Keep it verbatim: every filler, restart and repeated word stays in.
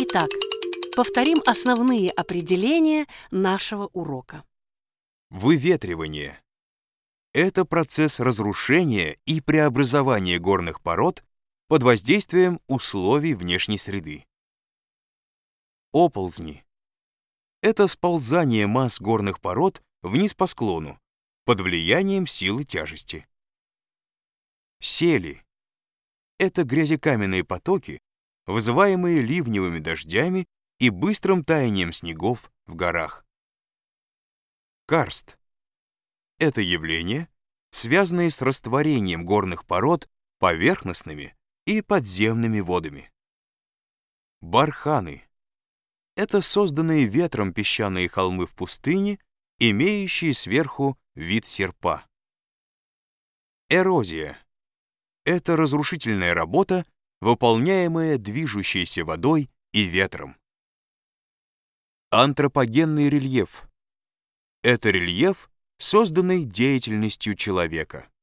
Итак, повторим основные определения нашего урока. Выветривание – это процесс разрушения и преобразования горных пород под воздействием условий внешней среды. Оползни – это сползание масс горных пород вниз по склону под влиянием силы тяжести. Сели – это грязекаменные потоки, вызываемые ливневыми дождями и быстрым таянием снегов в горах. Карст – это явления, связанные с растворением горных пород поверхностными и подземными водами. Барханы – это созданные ветром песчаные холмы в пустыне, имеющие сверху вид серпа. Эрозия – это разрушительная работа, выполняемая движущейся водой и ветром. Антропогенный рельеф – это рельеф, созданный деятельностью человека.